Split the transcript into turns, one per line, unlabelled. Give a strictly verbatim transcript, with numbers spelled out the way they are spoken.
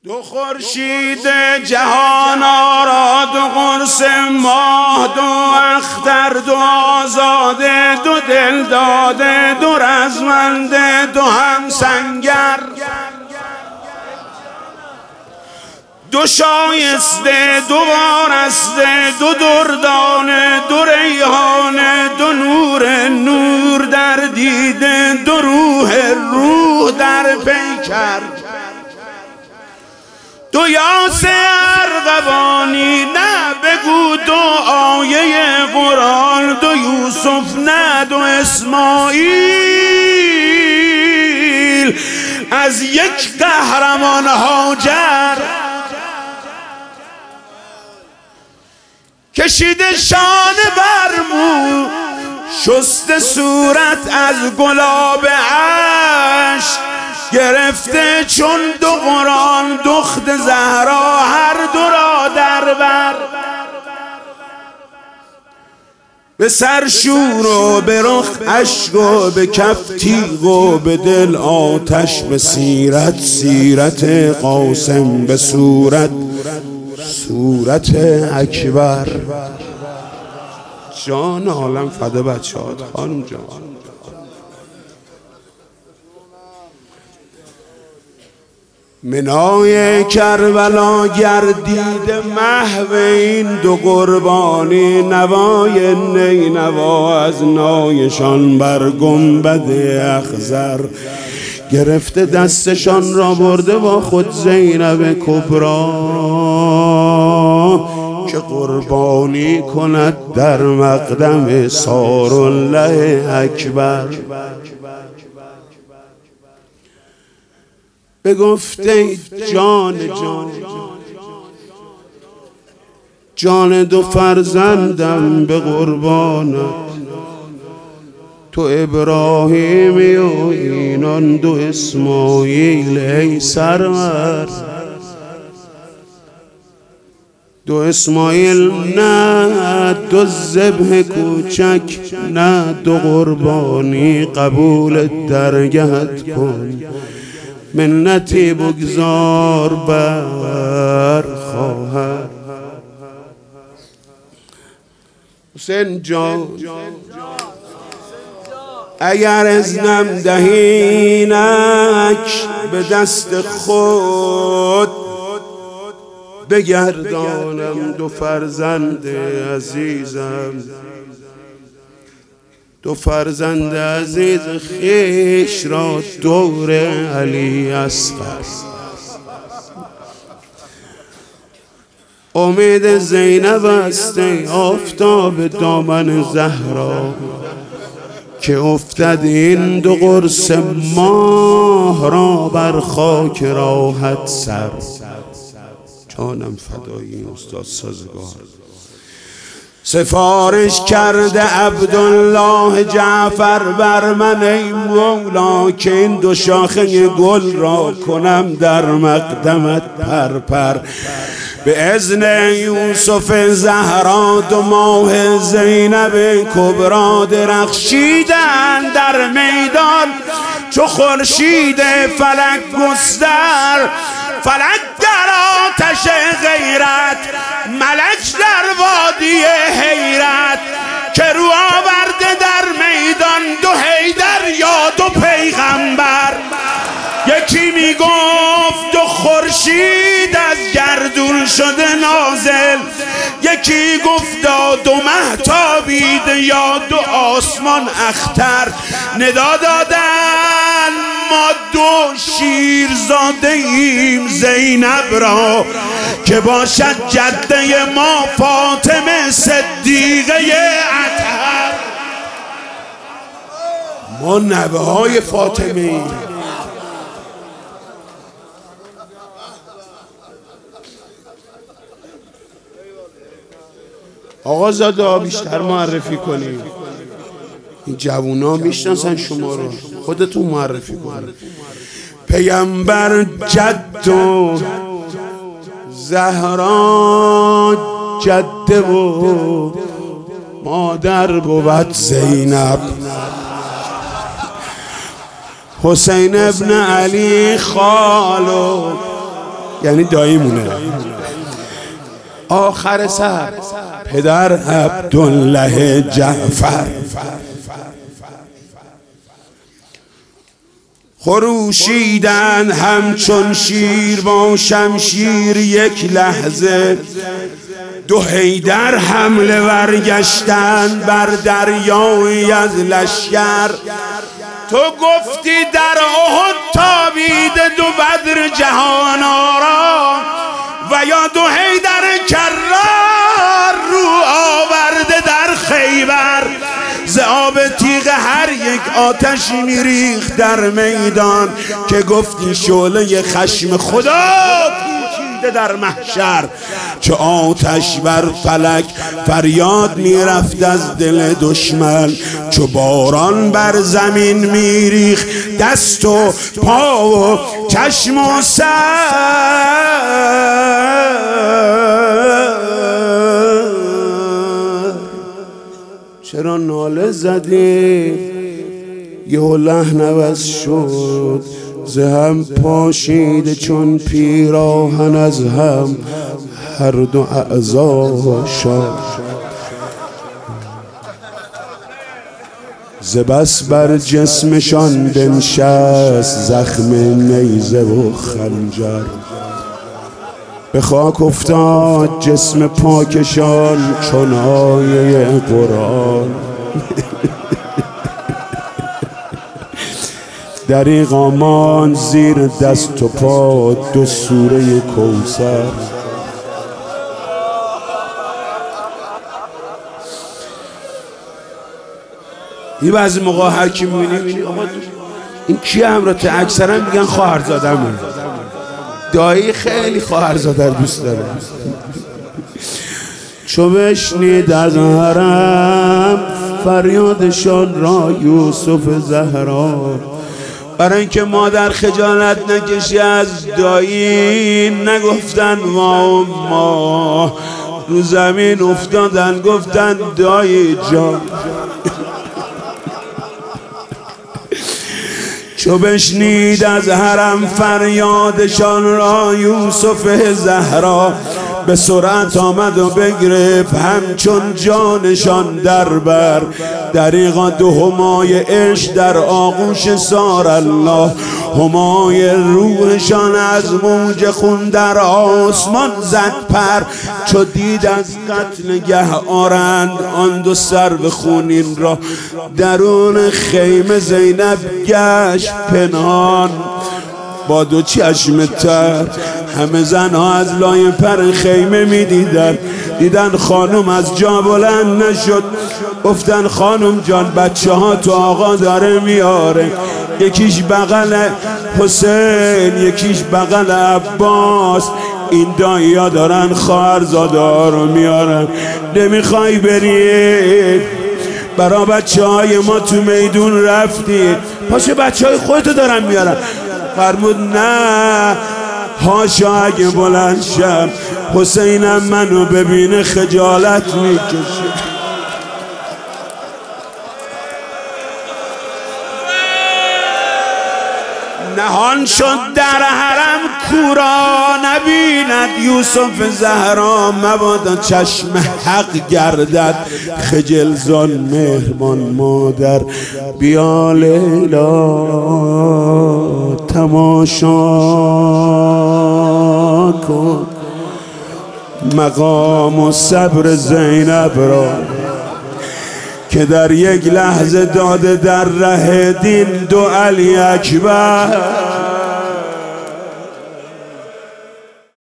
دو خورشید جهان آرا، دو قرص ماه، دو اختر، دو آزاده، دو دل داده، دو رزمنده، دو هم سنگر، دو شایسته، دو وارسته، دو دردانه، دو ریحانه، دو نور نور در دیده، دو روح روح در پیکر، دو یاس ارغوانی، نه بگو دو آیه قرآن، دو یوسف، نه دو اسماعیل، از یک قهرمان هاجر، کشیده شانه بر مو، شسته صورت از گلاب عشق، گرفته چون دو قرآن دخت زهرا هر دو را در بر، به سر شور و به رخ اشک و به کف تیغ و به دل آتش، به سیرت سیرت قاسم، به صورت صورت اکبر. جان عالم فدا بچه‌هات خانم جان. منای کربلا گردیده محو این دو قربانی، نوای نینوا از نایشان بر گنبد اخضر، گرفته دستشان را برده با خود زینب کبری، که قربانی کند در مقدم سارالله اکبر. بگفته جان جان جان دو فرزندم به قربانت، تو ابراهیمی و اینان دو اسماعیل ای سرور، دو اسماعیل نه دو ذبح کوچک، نه دو قربانی قبول درگهت کن، منتی بگذار بر خواهر. حسین جان اگر ازنم دهینک به دست خود، بگردانم دو فرزند عزیزم، دو فرزند عزیز خیش را دور علی اصغر. امید زینب است ای آفتاب دامن زهرا، که افتد این دو قرص ماه را بر خاک راحت سر. جانم فدای این استاد سازگار. سفارش کرده عبدالله جعفر بر من ای مولا، که این دو شاخه گل را کنم در مقدمت پرپر، به اذن یوسف زهرا دو ماه زینب کبری درخشیدن در میدان، چو خورشید فلک گستر، فلک در آتش غیرت، ملک در وادی حیرت، که رو آورده در میدان دو حیدر یا دو پیغمبر. یکی میگفت دو خورشید از گردون شده نازل، یکی گفتا دو مهتابید یا دو آسمان اختر، ندا دادن ما دو شیر زاده ایم زینب را، که باشد جده ما فاطمه صدیقه اطهر. ما نوه های فاطمه ایم. آقا زاده بیشتر معرفی کنیم، این جوونا میشناسن شما رو، خودتون معرفی کنید. پیامبر جد و زهرا جده و مادر بود زینب، حسین ابن علی خالو یعنی داییمونه. آخر سر پدر عبدالله جعفر خروشیدن همچون شیر با شمشیر، یک لحظه دو حیدر حمله ورگشتن بر دریای از لشکر. تو گفتی در احد تابیده دو بدر جهان آرا، و یا دو حیدر کرار رو آورده در خیبر. ز آب تیغ هر یک آتشی میریخت در میدان، که گفتی شعله خشم خدا پیچیده در محشر. چو آتش بر فلک فریاد میرفت از دل دشمن، چو باران بر زمین میریخت دست و پا و چشم و سر. چرا ناله زدی یه لحن عوض شد، ز هم پاشیده چون پیراهن از هم هر دو اعضا شد. ز بس بر جسمشان بنشست زخم نیزه و خنجر، به خاک افتاد جسم پاکشان چون آیه قرآن. دریغا ماند زیر دست و پا دو سوره کوثر. این بعضی موقع هر کی می‌بینی آقا این کی همراته، اکثرا میگن خواهرزادمه. دایی خیلی خواهرزاده دوست داره. چو بشنید از حرم فریادشان را یوسف زهرا، برای اینکه مادر خجالت نکشی از دایی، نگفتن ما ما رو زمین افتادن گفتن دایی جان. چو بشنید از حرم فریادشان را یوسف زهرا، به سرعت آمد و بگرفت همچون جانشان در بر. دریغا دو همای عشق در آغوش سار الله، همای روحشان از موج خون در آسمان زد پر. چو دید از قتل گه آرند آن دو سرو خونین را، درون خیمه زینب گشت پنهان با دو چشم تر. همه زنها از لای پر خیمه می دیدن، دیدن خانم از جا بلند نشد. گفتن خانم جان بچه ها تو آقا داره میاره، یکیش بغل حسین یکیش بغل عباس، این دایی ها دارن خواهرزاده ها رو میارن. نمیخوای بری؟ برا بچه های ما تو میدون رفتی، پاشه بچه های خودتو دارن میارن. فرمود نه هاشا اگه بلند شم حسینم منو ببینه خجالت میکشه. نهان شد در حرم کورا نبیند یوسف زهرا، مبادا چشم حق گردد خجل زان مهربان مادر. بیا لیلا تماشا کن مقام و صبر زینب را، که در یک لحظه داده در ره دین دو علی اکبر.